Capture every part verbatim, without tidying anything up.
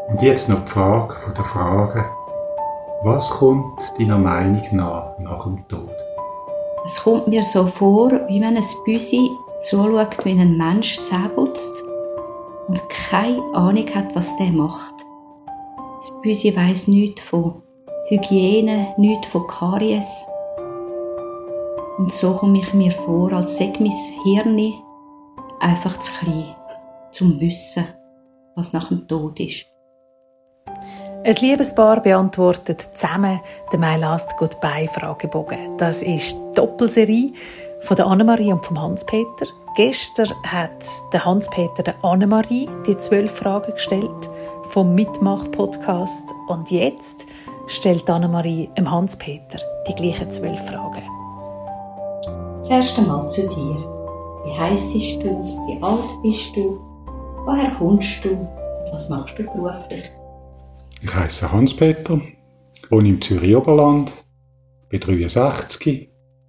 Und jetzt noch die Frage von der Frage. Was kommt deiner Meinung nach nach dem Tod? Es kommt mir so vor, wie wenn ein Büsi zuschaut, wie ein Mensch Zähne putzt und keine Ahnung hat, was der macht. Das Büsi weiss nichts von Hygiene, nichts von Karies. Und so komme ich mir vor, als sei mein Hirn einfach zu klein, zum Wissen, was nach dem Tod ist. Ein Liebespaar beantwortet zusammen den «My Last Goodbye»-Fragebogen. Das ist die Doppelserie von der Annemarie und vom Hans-Peter. Gestern hat der Hans-Peter der Annemarie die zwölf Fragen gestellt vom Mitmach-Podcast. Und jetzt stellt Annemarie dem Hans-Peter die gleichen zwölf Fragen. Das erste Mal zu dir. Wie heisst du? Wie alt bist du? Woher kommst du? Und was machst du beruflich? Ich heiße Hans-Peter, wohne im Zürich Oberland, bin dreiundsechzig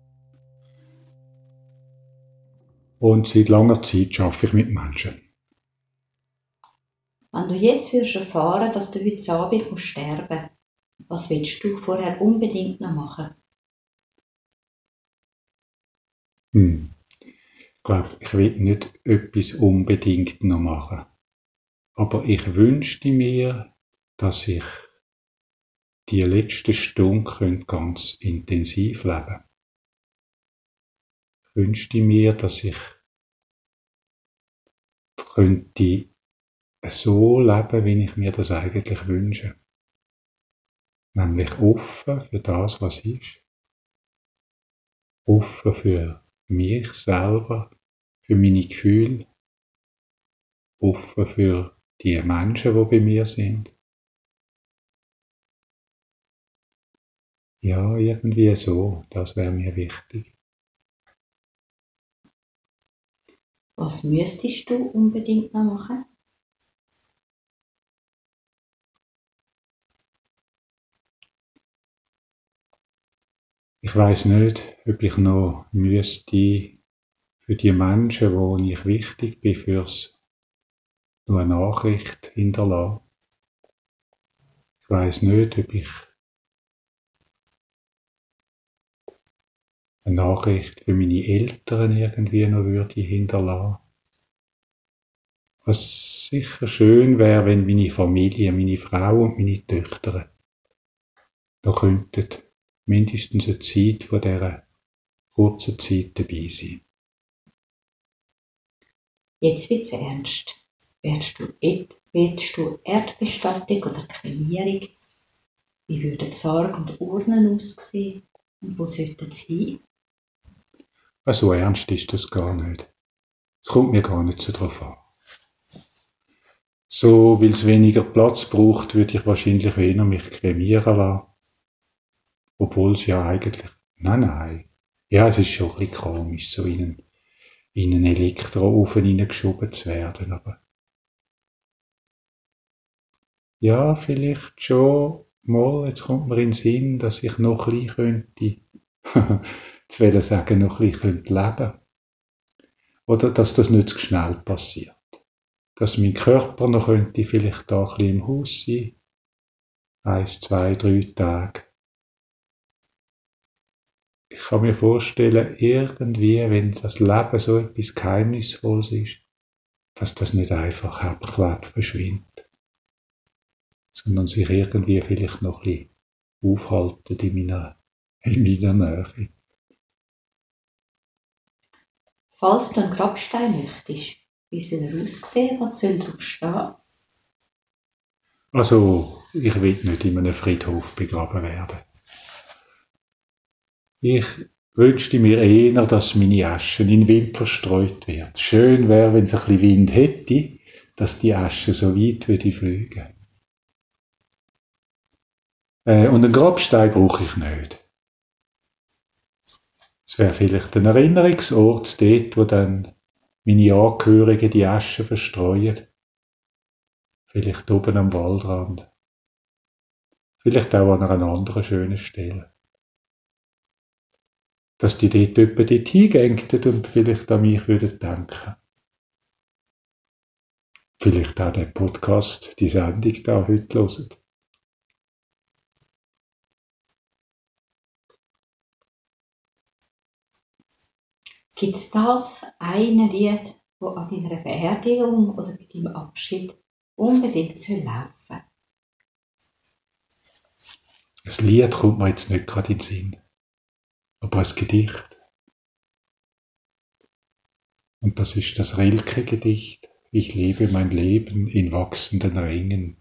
und seit langer Zeit arbeite ich mit Menschen. Wenn du jetzt wirst erfahren, dass du heute Abend musst sterben, was willst du vorher unbedingt noch machen? Hm. Ich glaube, ich will nicht etwas unbedingt noch machen. Aber ich wünschte mir, dass ich die letzte Stunde ganz intensiv leben könnte. Ich wünschte mir, dass ich könnte so leben, wie ich mir das eigentlich wünsche. Nämlich offen für das, was ist. Offen für mich selber, für meine Gefühle. Offen für die Menschen, die bei mir sind. Ja, irgendwie so. Das wäre mir wichtig. Was müsstest du unbedingt noch machen? Ich weiss nicht, ob ich noch müsste für die Menschen, wo ich wichtig bin, fürs noch eine Nachricht hinterlassen. Ich weiss nicht, ob ich eine Nachricht für meine Eltern irgendwie noch würde hinterlassen. Was sicher schön wäre, wenn meine Familie, meine Frau und meine Töchter noch könnten mindestens eine Zeit von dieser kurzen Zeit dabei sein. Jetzt wird's ernst. Willst du, willst du Erdbestattung oder Kremierung? Wie würden Sarg und Urnen aussehen? Und wo sollten sie hin? So ernst ist das gar nicht. Es kommt mir gar nicht so drauf an. So, weil es weniger Platz braucht, würde ich wahrscheinlich eher mich kremieren lassen. Obwohl es ja eigentlich... Nein, nein. Ja, es ist schon ein bisschen komisch, so in einen, in einen Elektroofen hineingeschoben zu werden, aber... Ja, vielleicht schon mal, jetzt kommt mir in den Sinn, dass ich noch ein bisschen könnte... zu wollen sagen, noch ein bisschen leben könnte. Oder dass das nicht zu schnell passiert. Dass mein Körper noch könnte vielleicht da ein bisschen im Haus sein. Eins, zwei, drei Tage. Ich kann mir vorstellen, irgendwie, wenn das Leben so etwas Geheimnisvolles ist, dass das nicht einfach abklebt verschwindet. Sondern sich irgendwie vielleicht noch ein bisschen aufhalten in meiner, in meiner Nähe. Falls du einen Grabstein möchtest, wie soll er aussehen? Was soll drauf stehen? Also, ich will nicht in einem Friedhof begraben werden. Ich wünschte mir eher, dass meine Asche in den Wind verstreut wird. Schön wäre, wenn es ein bisschen Wind hätte, dass die Asche so weit würde fliegen. Äh, und einen Grabstein brauche ich nicht. Es wäre vielleicht ein Erinnerungsort dort, wo dann meine Angehörigen die Asche verstreuen. Vielleicht oben am Waldrand. Vielleicht auch an einer anderen schönen Stelle. Dass die dort etwa dort hingängten und vielleicht an mich würden denken. vielleicht auch den Podcast, die Sendung da heute hören. Gibt es das eine Lied, das an deiner Beerdigung oder bei deinem Abschied unbedingt soll laufen? Ein Lied kommt mir jetzt nicht gerade in den Sinn, aber ein Gedicht. Und das ist das Rilke-Gedicht. Ich lebe mein Leben in wachsenden Ringen.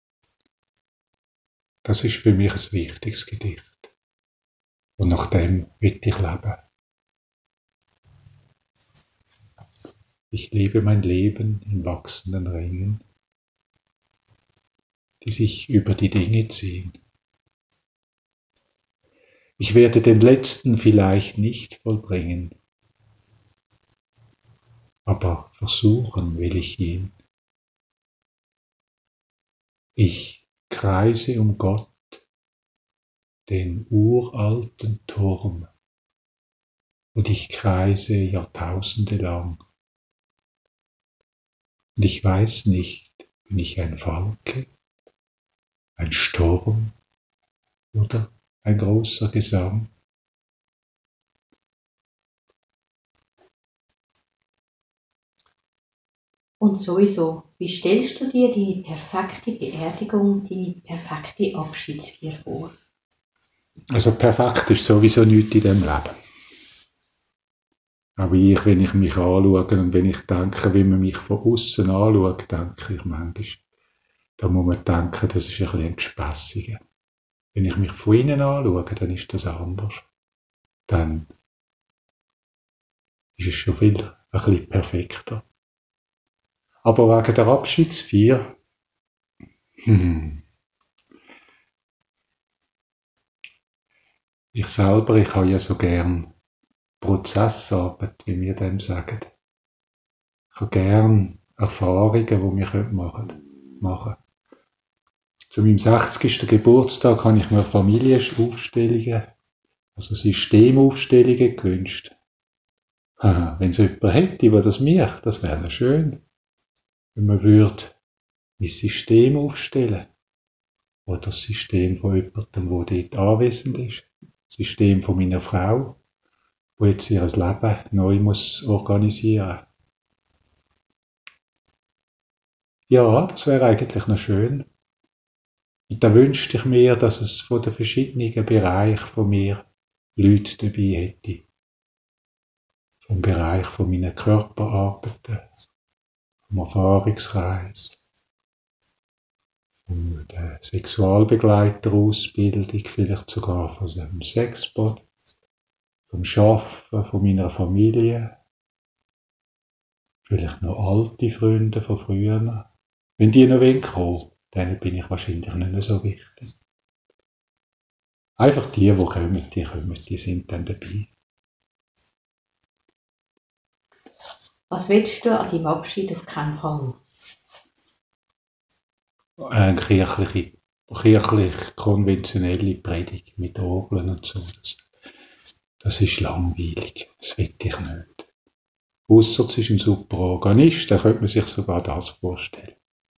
Das ist für mich ein wichtiges Gedicht. Und nach dem will ich leben. Ich lebe mein Leben in wachsenden Ringen, die sich über die Dinge ziehen. Ich werde den letzten vielleicht nicht vollbringen, aber versuchen will ich ihn. Ich kreise um Gott, den uralten Turm, und ich kreise Jahrtausende lang. Und ich weiß nicht, bin ich ein Falke, ein Sturm oder ein großer Gesang? Und sowieso, wie stellst du dir deine perfekte Beerdigung, deine perfekte Abschiedsfeier vor? Also perfekt ist sowieso nichts in diesem Leben. Auch ich, wenn ich mich anschaue und wenn ich denke, wie man mich von außen anschaut, denke ich manchmal, da muss man denken, das ist ein bisschen ein Gespässiger. Wenn ich mich von innen anschaue, dann ist das anders. Dann ist es schon viel ein bisschen perfekter. Aber wegen der Abschiedsfeier, hm, ich selber, ich habe ja so gern Prozessarbeit, wie wir dem sagen. Ich habe gern Erfahrungen, die wir machen können. Zu meinem sechzigsten Geburtstag habe ich mir Familienaufstellungen, also Systemaufstellungen gewünscht. Wenn es jemand hätte, der das macht, das wäre schön. Wenn man würde mein System aufstellen. Oder das System von jemandem, der dort anwesend ist. Das System von meiner Frau, die jetzt ihr Leben neu muss organisieren. Ja, das wäre eigentlich noch schön. Und da wünschte ich mir, dass es von den verschiedenen Bereichen von mir Leute dabei hätte. Vom Bereich von meinen Körperarbeiten, vom Erfahrungskreis, von der Sexualbegleiterausbildung, vielleicht sogar von dem Sexbot, vom Arbeiten von meiner Familie, vielleicht noch alte Freunde von früher. Wenn die noch kommen, dann bin ich wahrscheinlich nicht mehr so wichtig. Einfach die, die kommen, die kommen, die sind dann dabei. Was willst du an deinem Abschied auf keinen Fall? Eine kirchliche, kirchlich konventionelle Predigt mit Orgeln und so. Das, das ist langweilig. Das will ich nicht. Ausser es ist ein super Organist, dann könnte man sich sogar das vorstellen.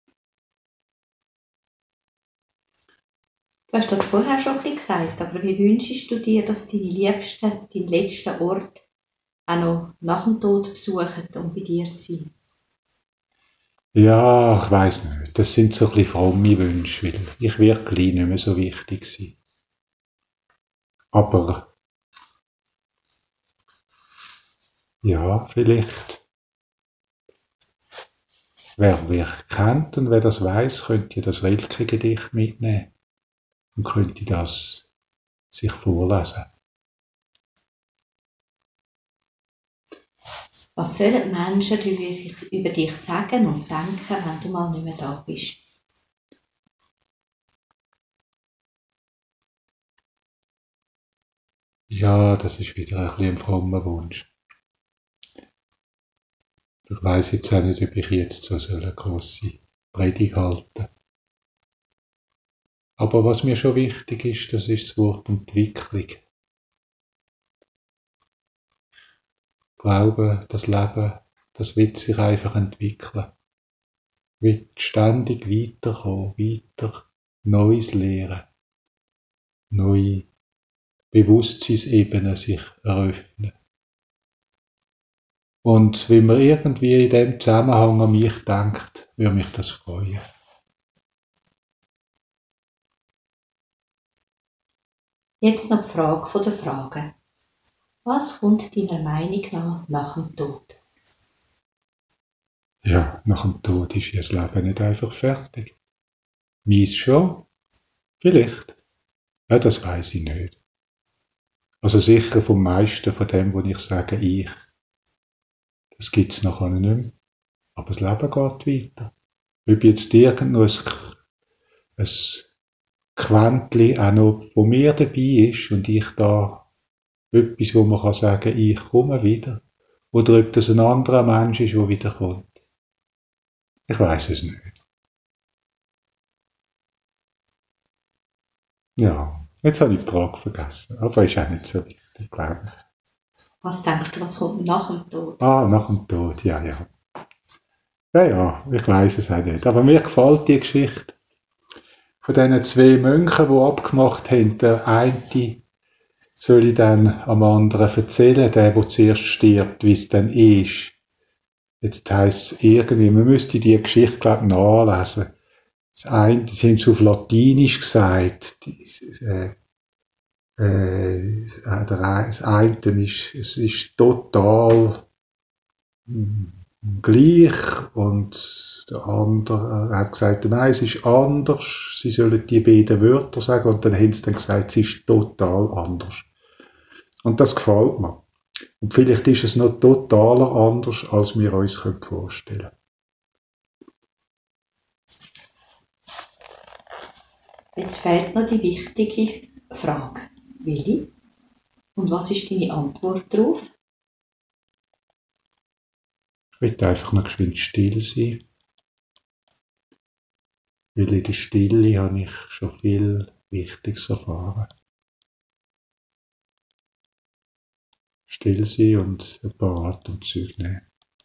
Du hast das vorher schon ein bisschen gesagt, aber wie wünschst du dir, dass deine Liebsten deinen letzten Ort auch noch nach dem Tod besuchen und bei dir sein? Ja, ich weiss nicht. Das sind so ein bisschen fromme Wünsche, weil ich wirklich nicht mehr so wichtig sein. Aber ja, vielleicht. Wer mich kennt und wer das weiss, könnte das Rilke-Gedicht mitnehmen und könnte das sich vorlesen. Was sollen die Menschen über dich sagen und denken, wenn du mal nicht mehr da bist? Ja, das ist wieder ein bisschen ein frommer Wunsch. Ich weiss jetzt auch nicht, ob ich jetzt so eine grosse Predigt halten. Aber was mir schon wichtig ist, das ist das Wort Entwicklung. Ich glaube, das Leben, das wird sich einfach entwickeln. will ständig weiterkommen, weiter Neues lernen, neue Bewusstseinsebenen sich eröffnen. Und wenn man irgendwie in dem Zusammenhang an mich denkt, würde mich das freuen. Jetzt noch die Frage der Fragen. Was kommt deiner Meinung nach nach dem Tod? Ja, nach dem Tod ist ja das Leben nicht einfach fertig. Meins schon? Vielleicht. Ja, das weiss ich nicht. Also sicher vom meisten von dem, was ich sage, ich. Das gibt's nachher nicht mehr. Aber das Leben geht weiter. Ob jetzt irgendwo ein, ein Quäntchen auch noch von mir dabei ist und ich da etwas, wo man kann sagen, ich komme wieder. Oder ob das ein anderer Mensch ist, der wiederkommt. Ich weiss es nicht. Ja, jetzt habe ich die Frage vergessen. Aber ist auch nicht so wichtig, glaube ich. Was denkst du, was kommt nach dem Tod? Ah, nach dem Tod, ja, ja. Ja, ja, ich weiss es auch nicht. Aber mir gefällt die Geschichte von diesen zwei Mönchen, die abgemacht haben. Der eine soll ich dann am anderen erzählen, der, der zuerst stirbt, wie es dann ist. Jetzt heisst es irgendwie, man müsste die Geschichte, glaube ich, nachlesen. Das eine, sie haben es auf Latinisch gesagt. Das, äh, äh, das eine ist, es ist total mh, gleich und der andere hat gesagt, nein, es ist anders. Sie sollen die beiden Wörter sagen und dann haben sie dann gesagt, es ist total anders. Und das gefällt mir. Und vielleicht ist es noch totaler anders, als wir uns vorstellen können. Jetzt fehlt noch die wichtige Frage. Willi? Und was ist deine Antwort darauf? Ich will einfach noch geschwind still sein. Weil in der Stille habe ich schon viel Wichtiges erfahren. Still sein und ein paar Atemzüge nehmen.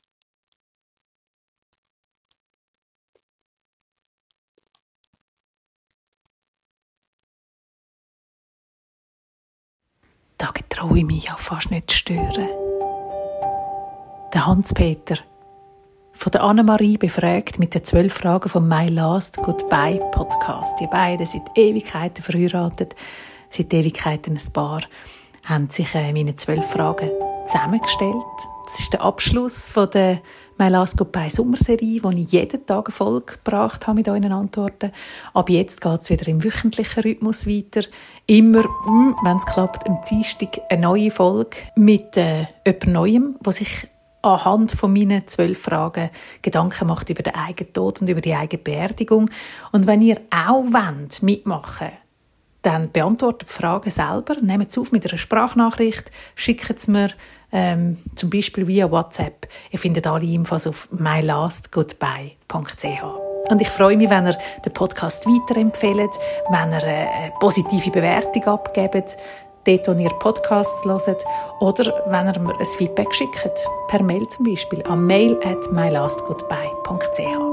Da getraue ich mich ja fast nicht zu stören. Der Hans-Peter von der Annemarie befragt mit den zwölf Fragen vom My Last Goodbye Podcast. Die beiden sind Ewigkeiten verheiratet, seit Ewigkeiten ein Paar, haben sich äh, meine zwölf Fragen zusammengestellt. Das ist der Abschluss von der My Last Goodbye Sommerserie, wo ich jeden Tag eine Folge gebracht habe mit euren Antworten. Ab jetzt geht es wieder im wöchentlichen Rhythmus weiter. Immer, wenn es klappt, am Dienstag eine neue Folge mit äh, jemand Neuem, der sich anhand von meinen zwölf Fragen Gedanken macht über den eigenen Tod und über die eigene Beerdigung. Und wenn ihr auch wollt, mitmachen, dann beantwortet die Fragen selber, nehmt es auf mit einer Sprachnachricht, schickt es mir ähm, zum Beispiel via WhatsApp. Ihr findet alle Infos auf my last goodbye punkt c h. Und ich freue mich, wenn ihr den Podcast weiterempfehlt, wenn ihr eine positive Bewertung abgebt, dort, wo ihr Podcasts hört, oder wenn ihr mir ein Feedback schickt, per Mail zum Beispiel, an mail at my last goodbye punkt c h.